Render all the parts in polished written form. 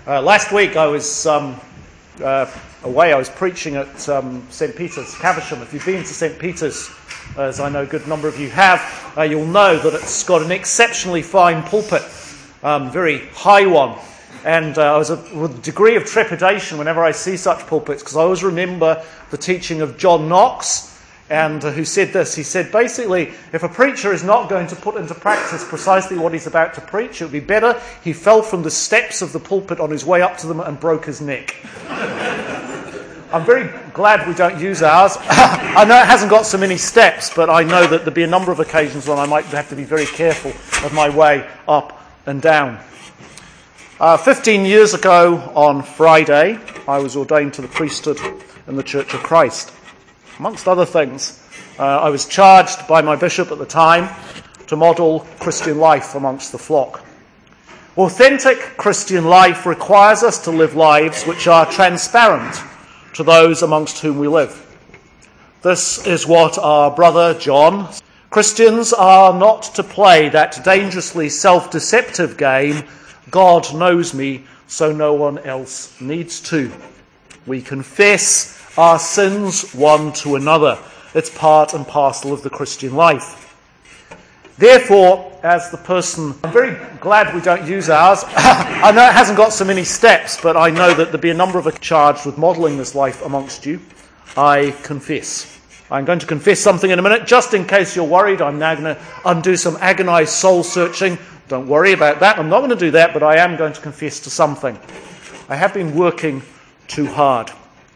Last week I was away. I was preaching at St. Peter's, Caversham. If you've been to St. Peter's, as I know a good number of you have, you'll know that it's got an exceptionally fine pulpit, very high one. And I was with a degree of trepidation whenever I see such pulpits, because I always remember the teaching of John Knox, and who said this. He said, basically, if a preacher is not going to put into practice precisely what he's about to preach, it would be better he fell from the steps of the pulpit on his way up to them and broke his neck. I'm very glad we don't use ours. I know it hasn't got so many steps, but I know that there'll be a number of occasions when I might have to be very careful of my way up and down. 15 years ago on Friday, I was ordained to the priesthood in the Church of Christ. Amongst other things, I was charged by my bishop at the time to model Christian life amongst the flock. Authentic Christian life requires us to live lives which are transparent to those amongst whom we live. This is what our brother John. Christians are not to play that dangerously self-deceptive game, God knows me, so no one else needs to. We confess our sins one to another. It's part and parcel of the Christian life. Therefore, as the person, I'm very glad we don't use ours. I know it hasn't got so many steps, but I know that there'll be a number of us charged with modelling this life amongst you. I confess. I'm going to confess something in a minute. Just in case you're worried, I'm now going to undo some agonised soul searching. Don't worry about that. I'm not going to do that, but I am going to confess to something. I have been working too hard.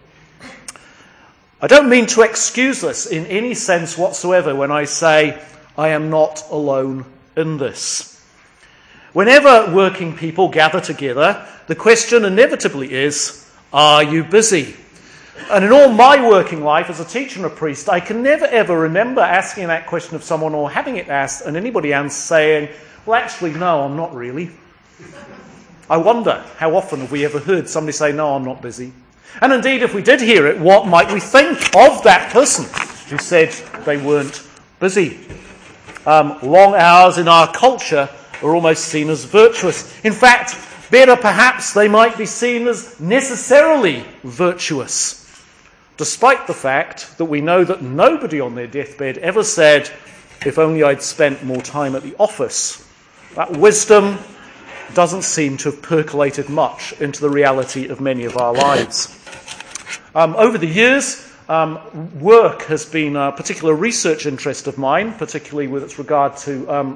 I don't mean to excuse this in any sense whatsoever when I say I am not alone in this. Whenever working people gather together, the question inevitably is, are you busy? And in all my working life as a teacher and a priest, I can never ever remember asking that question of someone or having it asked and anybody else saying, well, actually, no, I'm not really. I wonder how often have we ever heard somebody say, no, I'm not busy. And indeed, if we did hear it, what might we think of that person who said they weren't busy? Long hours in our culture are almost seen as virtuous. In fact, better perhaps they might be seen as necessarily virtuous, despite the fact that we know that nobody on their deathbed ever said, if only I'd spent more time at the office. That wisdom doesn't seem to have percolated much into the reality of many of our lives. Over the years, work has been a particular research interest of mine, particularly with its regard to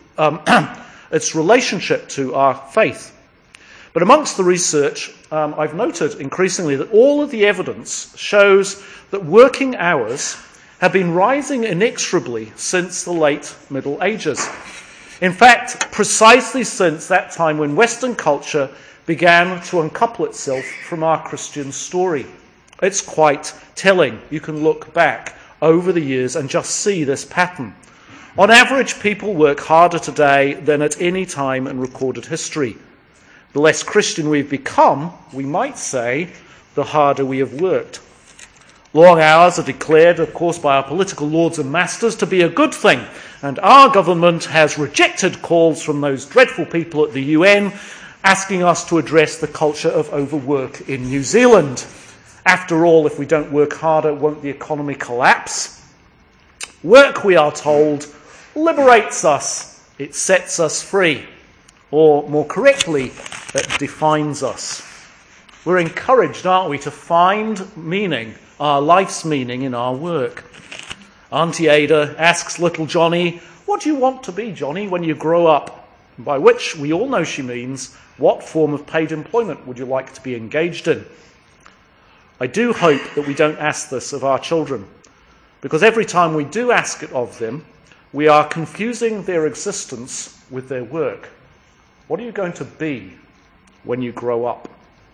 its relationship to our faith. But amongst the research, I've noted increasingly that all of the evidence shows that working hours have been rising inexorably since the late Middle Ages. In fact, precisely since that time when Western culture began to uncouple itself from our Christian story. It's quite telling. You can look back over the years and just see this pattern. On average, people work harder today than at any time in recorded history. The less Christian we've become, we might say, the harder we have worked. Long hours are declared, of course, by our political lords and masters to be a good thing, and our government has rejected calls from those dreadful people at the UN asking us to address the culture of overwork in New Zealand. After all, if we don't work harder, won't the economy collapse? Work, we are told, liberates us. It sets us free. Or, more correctly, it defines us. We're encouraged, aren't we, to find meaning, our life's meaning, in our work. Auntie Ada asks little Johnny, what do you want to be, Johnny, when you grow up? By which we all know she means, what form of paid employment would you like to be engaged in? I do hope that we don't ask this of our children, because every time we do ask it of them, we are confusing their existence with their work. What are you going to be when you grow up?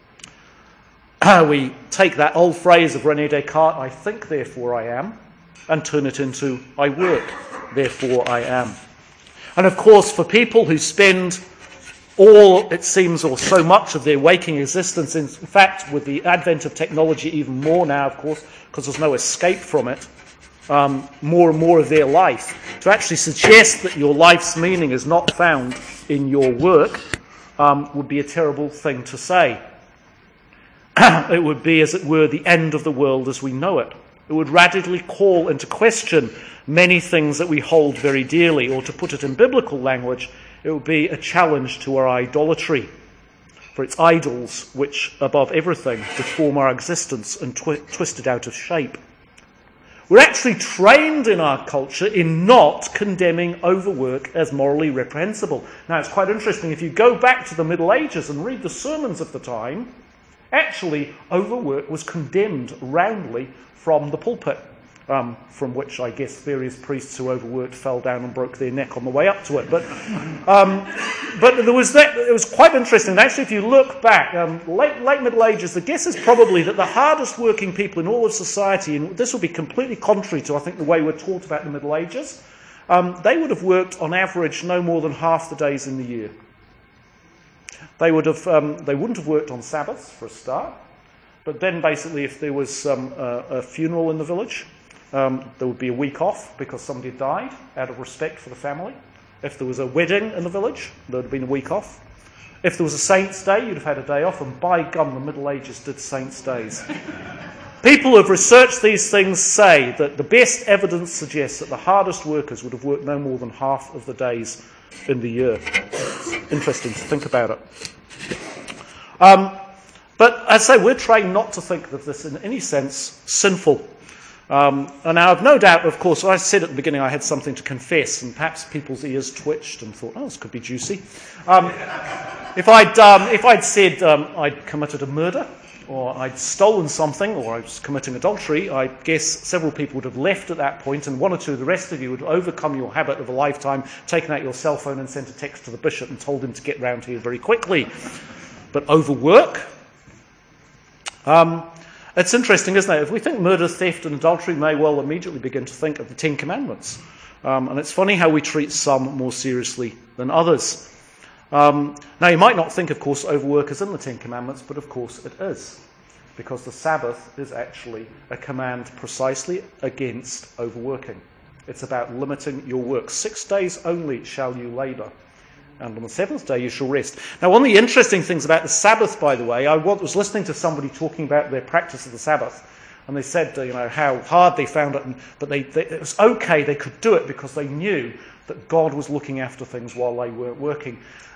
We take that old phrase of René Descartes, I think, therefore I am, and turn it into I work, therefore I am. And of course, for people who spend all, it seems, or so much of their waking existence, in fact, with the advent of technology even more now, of course, because there's no escape from it, more and more of their life, to actually suggest that your life's meaning is not found in your work, would be a terrible thing to say. It would be, as it were, the end of the world as we know it. It would radically call into question many things that we hold very dearly, or to put it in biblical language, it would be a challenge to our idolatry. For it's idols which, above everything, deform our existence and twist it out of shape. We're actually trained in our culture in not condemning overwork as morally reprehensible. Now, it's quite interesting. If you go back to the Middle Ages and read the sermons of the time, actually, overwork was condemned roundly from the pulpit, from which I guess various priests who overworked fell down and broke their neck on the way up to it. But there was that. It was quite interesting. Actually, if you look back, late Middle Ages, the guess is probably that the hardest working people in all of society, and this would be completely contrary to, I think, the way we're taught about the Middle Ages, they would have worked on average no more than half the days in the year. They wouldn't have worked on Sabbaths for a start, but then basically if there was a funeral in the village, there would be a week off because somebody died out of respect for the family. If there was a wedding in the village, there would have been a week off. If there was a Saints' Day, you'd have had a day off, and by gum, the Middle Ages did Saints' Days. People who have researched these things say that the best evidence suggests that the hardest workers would have worked no more than half of the days in the year. It's interesting to think about it. But I say we're trained not to think of this in any sense sinful. And now I've no doubt, of course, I said at the beginning I had something to confess, and perhaps people's ears twitched and thought, oh, this could be juicy. If I'd said I'd committed a murder, or I'd stolen something, or I was committing adultery, I guess several people would have left at that point, and one or two of the rest of you would overcome your habit of a lifetime, taken out your cell phone and sent a text to the bishop and told him to get round here very quickly. But overwork? It's interesting, isn't it? If we think murder, theft and adultery, may well immediately begin to think of the Ten Commandments. And it's funny how we treat some more seriously than others. Now, you might not think, of course, overwork is in the Ten Commandments, but of course it is. Because the Sabbath is actually a command precisely against overworking. It's about limiting your work. 6 days only shall you labour, and on the seventh day you shall rest. Now, one of the interesting things about the Sabbath, by the way, I was listening to somebody talking about their practice of the Sabbath, and they said, how hard they found it, but it was okay, they could do it because they knew that God was looking after things while they weren't working.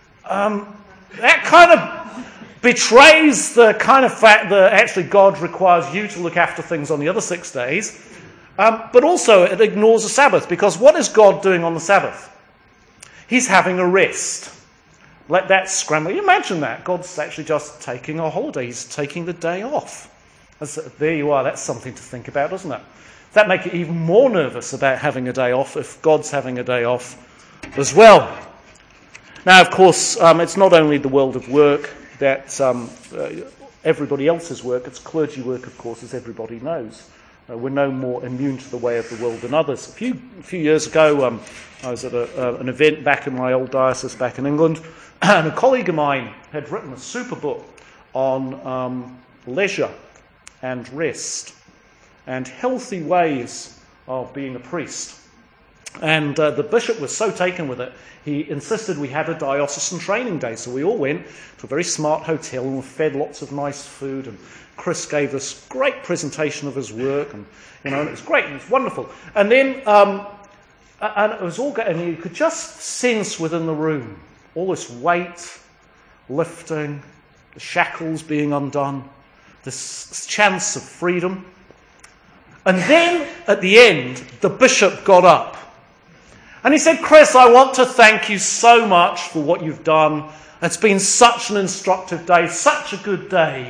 That kind of betrays the kind of fact that actually God requires you to look after things on the other 6 days, but also it ignores the Sabbath, because what is God doing on the Sabbath? He's having a rest. Let that scramble. You imagine that. God's actually just taking a holiday. He's taking the day off. There you are. That's something to think about, doesn't it? That makes you even more nervous about having a day off if God's having a day off as well. Now, of course, it's not only the world of work that everybody else's work. It's clergy work, of course, as everybody knows. We're no more immune to the way of the world than others. A few years ago, I was at an event back in my old diocese back in England, and a colleague of mine had written a super book on leisure and rest and healthy ways of being a priest. And the bishop was so taken with it, he insisted we had a diocesan training day. So we all went to a very smart hotel and were fed lots of nice food, and Chris gave us great presentation of his work, and and it was great, it was wonderful. And then, and it was all good, and you could just sense within the room all this weight lifting, the shackles being undone, this chance of freedom. And then, at the end, the bishop got up. And he said, Chris, I want to thank you so much for what you've done. It's been such an instructive day, such a good day.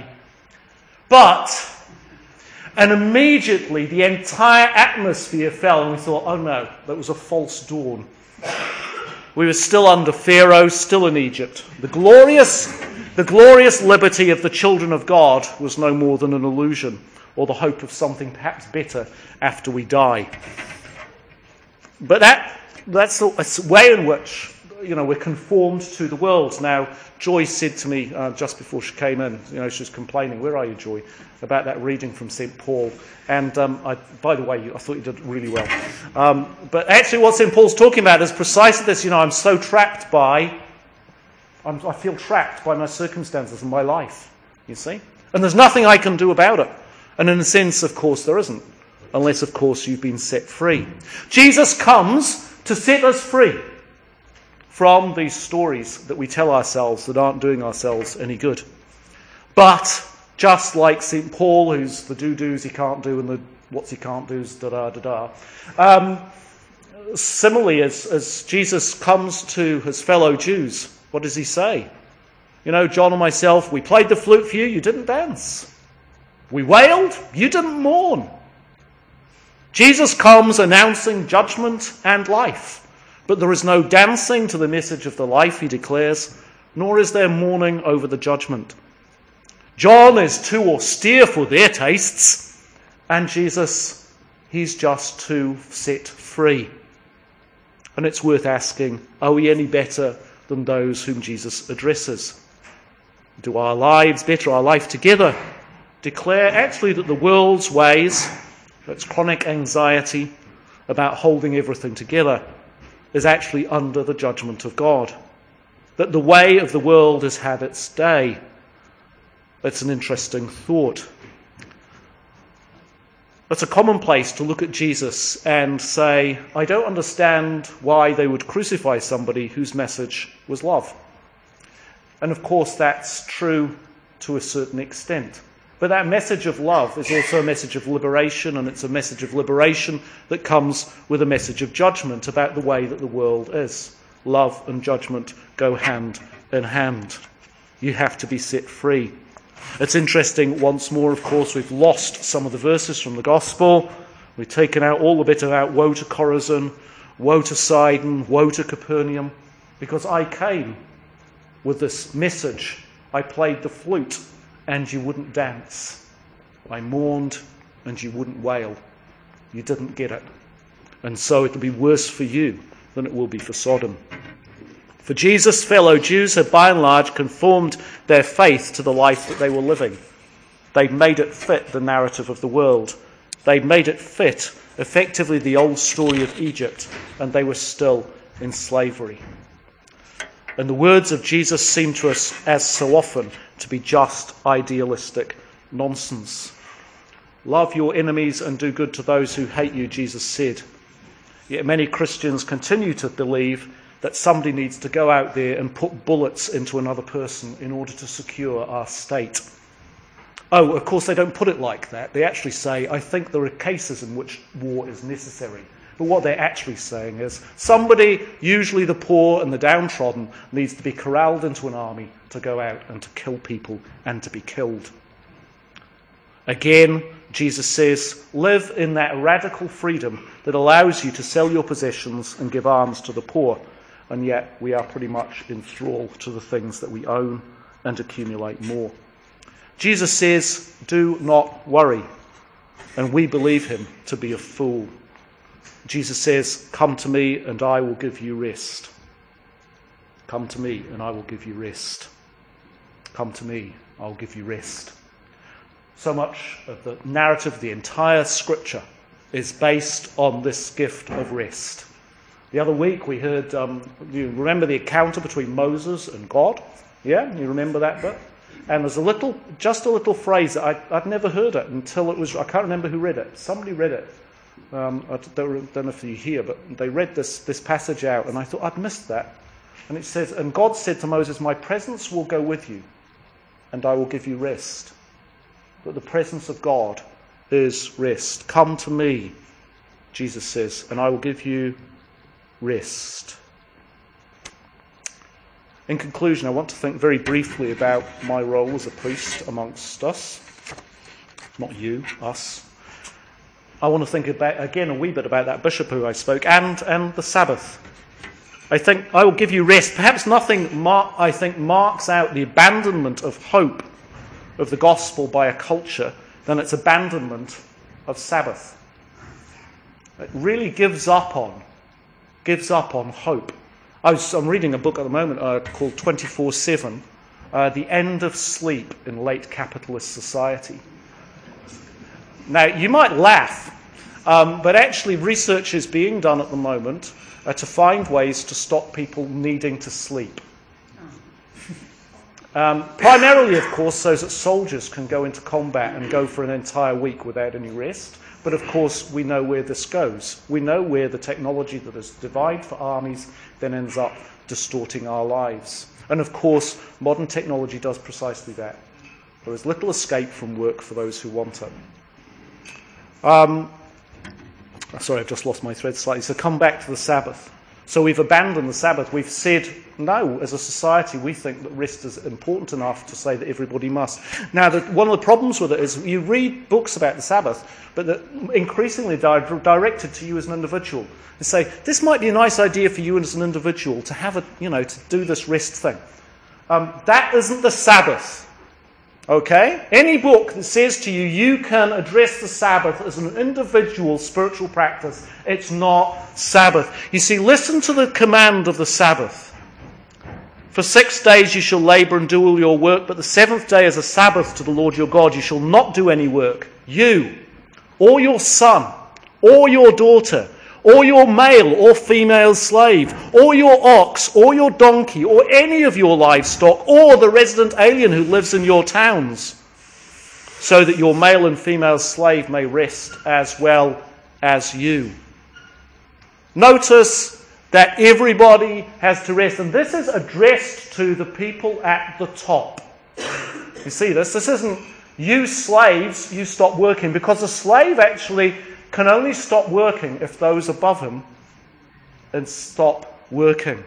And immediately the entire atmosphere fell, and we thought, oh no, that was a false dawn. We were still under Pharaoh, still in Egypt. The glorious liberty of the children of God was no more than an illusion, or the hope of something perhaps better after we die. But that's a way in which we're conformed to the world. Now, Joy said to me just before she came in, she was complaining, where are you, Joy, about that reading from St. Paul. And by the way, I thought you did really well. But actually what St. Paul's talking about is precisely this, I'm so trapped by I feel trapped by my circumstances and my life, you see. And there's nothing I can do about it. And in a sense, of course, there isn't. Unless, of course, you've been set free. Jesus comes to set us free from these stories that we tell ourselves that aren't doing ourselves any good. But just like St. Paul, who's the do-dos he can't do and the what's he can't do's da-da-da-da, similarly, as Jesus comes to his fellow Jews, what does he say? You know, John and myself, we played the flute for you, you didn't dance. We wailed, you didn't mourn. Jesus comes announcing judgment and life, but there is no dancing to the message of the life he declares, nor is there mourning over the judgment. John is too austere for their tastes, and Jesus, he's just too set free. And it's worth asking, are we any better than those whom Jesus addresses? Do our lives better, our life together, declare actually that the world's ways, its chronic anxiety about holding everything together, is actually under the judgment of God? That the way of the world has had its day. That's an interesting thought. It's a commonplace to look at Jesus and say, I don't understand why they would crucify somebody whose message was love. And of course that's true to a certain extent. But that message of love is also a message of liberation, and it's a message of liberation that comes with a message of judgment about the way that the world is. Love and judgment go hand in hand. You have to be set free. It's interesting, once more, of course, we've lost some of the verses from the Gospel. We've taken out all the bit about woe to Chorazin, woe to Sidon, woe to Capernaum, because I came with this message. I played the flute and you wouldn't dance. I mourned and you wouldn't wail. You didn't get it. And so it'll be worse for you than it will be for Sodom. For Jesus' fellow Jews had by and large conformed their faith to the life that they were living. They'd made it fit the narrative of the world. They'd made it fit, effectively, the old story of Egypt, and they were still in slavery. And the words of Jesus seem to us, as so often, to be just idealistic nonsense. Love your enemies and do good to those who hate you, Jesus said. Yet many Christians continue to believe that somebody needs to go out there and put bullets into another person in order to secure our state. Oh, of course they don't put it like that. They actually say, I think there are cases in which war is necessary. But what they're actually saying is somebody, usually the poor and the downtrodden, needs to be corralled into an army to go out and to kill people and to be killed. Again, Jesus says, live in that radical freedom that allows you to sell your possessions and give alms to the poor. And yet we are pretty much in thrall to the things that we own and accumulate more. Jesus says, do not worry. And we believe him to be a fool. Jesus says, come to me and I will give you rest. Come to me and I will give you rest. Come to me, I'll give you rest. So much of the narrative of the entire scripture is based on this gift of rest. The other week we heard, you remember the encounter between Moses and God? Yeah, you remember that bit? And there's just a little phrase that I'd never heard it until it was, I can't remember who read it. Somebody read it. I don't know if you hear, but they read this passage out, and I thought I'd missed that. And it says, and God said to Moses, my presence will go with you, and I will give you rest. But the presence of God is rest. Come to me, Jesus says, and I will give you rest. In conclusion, I want to think very briefly about my role as a priest amongst us. Not you, us. I want to think about, again, a wee bit about that bishop who I spoke, and the Sabbath. I think I will give you rest. Perhaps nothing, I think, marks out the abandonment of hope of the gospel by a culture than its abandonment of Sabbath. It really gives up on hope. I'm reading a book at the moment called 24/7, The End of Sleep in Late Capitalist Society. Now, you might laugh, but actually research is being done at the moment to find ways to stop people needing to sleep. Primarily, of course, so that soldiers can go into combat and go for an entire week without any rest. But of course, we know where this goes. We know where the technology that is designed for armies then ends up distorting our lives. And of course, modern technology does precisely that. There is little escape from work for those who want it. Sorry, I've just lost my thread slightly. So come back to the Sabbath. So we've abandoned the Sabbath. We've said, no, as a society, we think that rest is important enough to say that everybody must. Now, one of the problems with it is you read books about the Sabbath, but that increasingly directed to you as an individual. They say, this might be a nice idea for you as an individual to have to do this rest thing. That isn't the Sabbath. Okay? Any book that says to you, you can address the Sabbath as an individual spiritual practice, it's not Sabbath. You see, listen to the command of the Sabbath. For 6 days you shall labour and do all your work, but the seventh day is a Sabbath to the Lord your God. You shall not do any work. You, or your son, or your daughter, or your male or female slave, or your ox, or your donkey, or any of your livestock, or the resident alien who lives in your towns, so that your male and female slave may rest as well as you. Notice that everybody has to rest, and this is addressed to the people at the top. You see this? This isn't, you slaves, you stop working, because a slave actually can only stop working if those above him and stop working.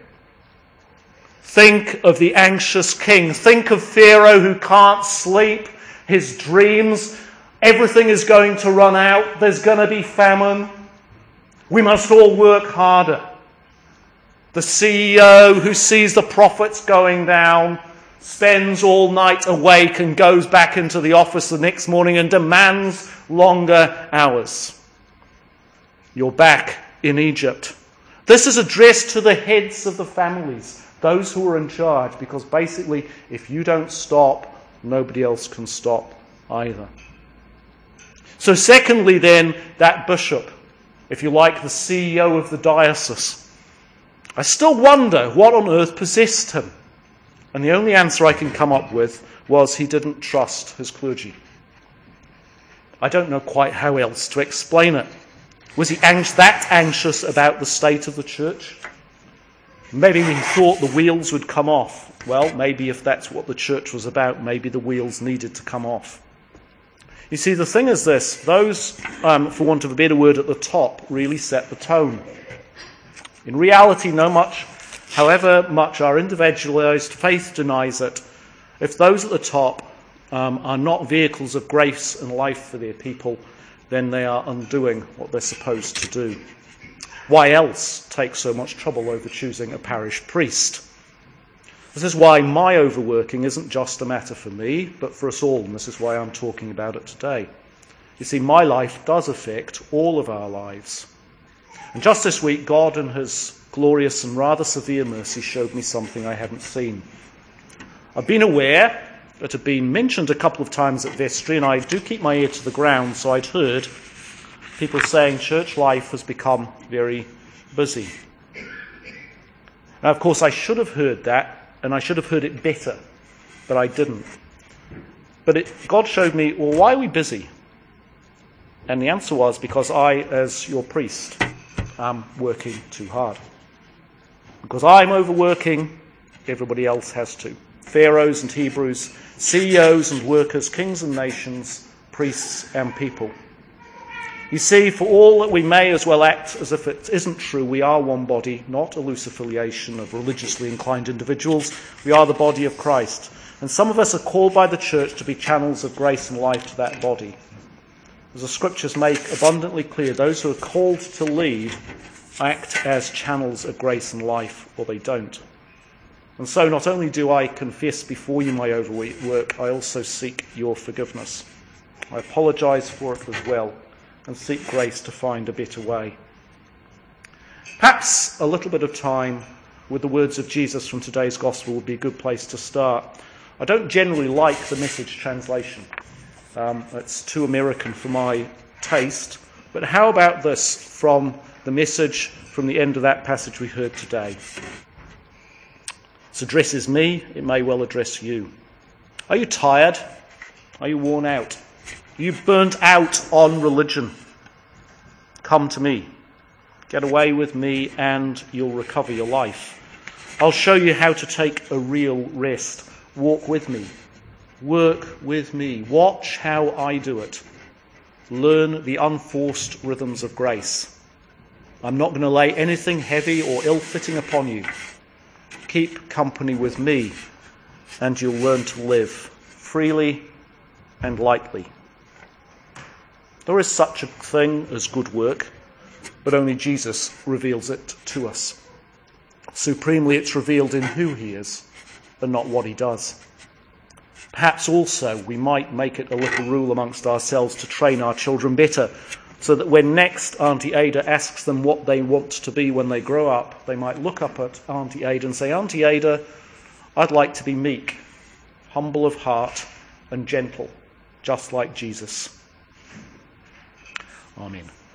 Think of the anxious king. Think of Pharaoh who can't sleep. His dreams, everything is going to run out. There's going to be famine. We must all work harder. The CEO who sees the profits going down spends all night awake and goes back into the office the next morning and demands longer hours. You're back in Egypt. This is addressed to the heads of the families, those who are in charge, because basically, if you don't stop, nobody else can stop either. So secondly then, that bishop, if you like, the CEO of the diocese, I still wonder what on earth possessed him. And the only answer I can come up with was he didn't trust his clergy. I don't know quite how else to explain it. Was he that anxious about the state of the church? Maybe he thought the wheels would come off. Well, maybe if that's what the church was about, maybe the wheels needed to come off. You see, the thing is this. Those, for want of a better word, at the top really set the tone. In reality, however much our individualized faith denies it, if those at the top are not vehicles of grace and life for their people, then they are undoing what they're supposed to do. Why else take so much trouble over choosing a parish priest? This is why my overworking isn't just a matter for me, but for us all, and this is why I'm talking about it today. You see, my life does affect all of our lives. And just this week, God in his glorious and rather severe mercy showed me something I hadn't seen. I've been aware that had been mentioned a couple of times at vestry, and I do keep my ear to the ground, so I'd heard people saying church life has become very busy. Now, of course, I should have heard that, and I should have heard it better, but I didn't. But God showed me, well, why are we busy? And the answer was, because I, as your priest, am working too hard. Because I'm overworking, everybody else has to. Pharaohs and Hebrews, CEOs and workers, kings and nations, priests and people. You see, for all that we may as well act as if it isn't true, we are one body, not a loose affiliation of religiously inclined individuals. We are the body of Christ. And some of us are called by the church to be channels of grace and life to that body. As the scriptures make abundantly clear, those who are called to lead act as channels of grace and life, or they don't. And so not only do I confess before you my overwork, I also seek your forgiveness. I apologise for it as well and seek grace to find a better way. Perhaps a little bit of time with the words of Jesus from today's Gospel would be a good place to start. I don't generally like the Message translation. It's too American for my taste. But how about this from the Message from the end of that passage we heard today? This addresses me, it may well address you. Are you tired? Are you worn out? Are you burnt out on religion? Come to me. Get away with me and you'll recover your life. I'll show you how to take a real rest. Walk with me. Work with me. Watch how I do it. Learn the unforced rhythms of grace. I'm not going to lay anything heavy or ill-fitting upon you. Keep company with me and you'll learn to live freely and lightly. There is such a thing as good work, but only Jesus reveals it to us. Supremely, it's revealed in who he is and not what he does. Perhaps also we might make it a little rule amongst ourselves to train our children better, so that when next Auntie Ada asks them what they want to be when they grow up, they might look up at Auntie Ada and say, Auntie Ada, I'd like to be meek, humble of heart and gentle, just like Jesus. Amen.